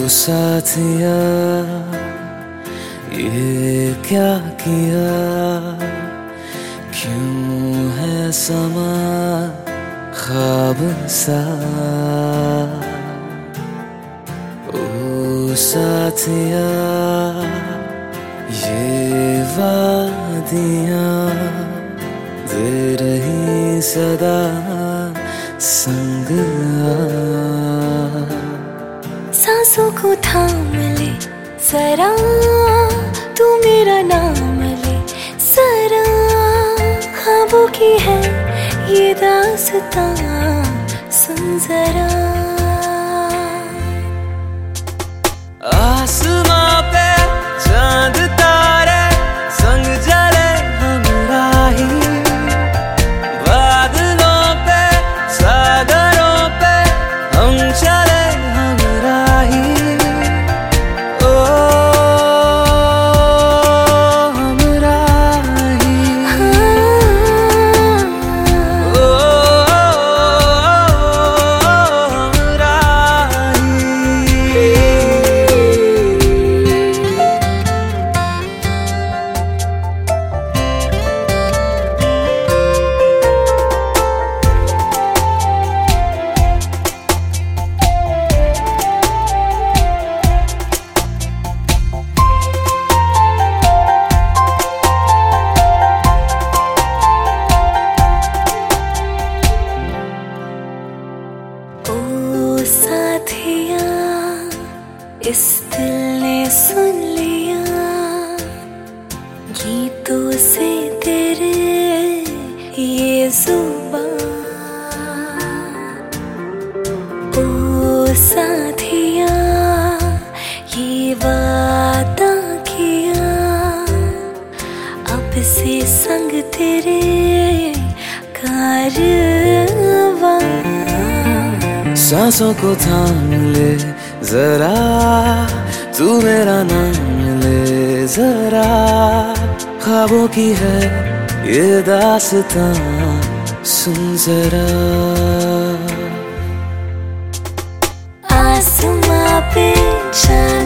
साथिया ये क्या किया, क्यों है समा ख्वाब सा। ओ साथिया ये वादियाँ दे रही सदा संग सांसों को थाम ले जरा, तू मेरा नाम ले जरा। ख्वाबों की है ये दास्तां, सुन जरा। आसमां पे चांद तारे संग जले हमराही, बादलों पे सागरों पे हम चले हमराही। ओ हमराही, ओ साथिया इस दिल ने सुन लिया गीतों से तेरे ये जुबान। ओ साथिया ये वादा किया, अब से संग तेरे कारवां। सांसों को थाम ले जरा, तू मेरा नाम ले जरा। ख्वाबों की है ये दास्तां, सुन जरा। आसमां पे